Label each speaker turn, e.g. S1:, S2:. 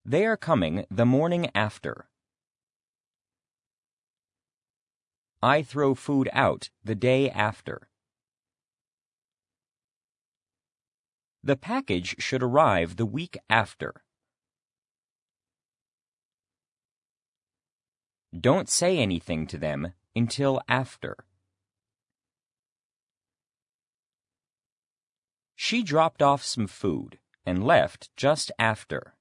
S1: They are coming the morning after. I throw food out the day after. The package should arrive the week after. Don't say anything to them until after. She dropped off some food and left just after.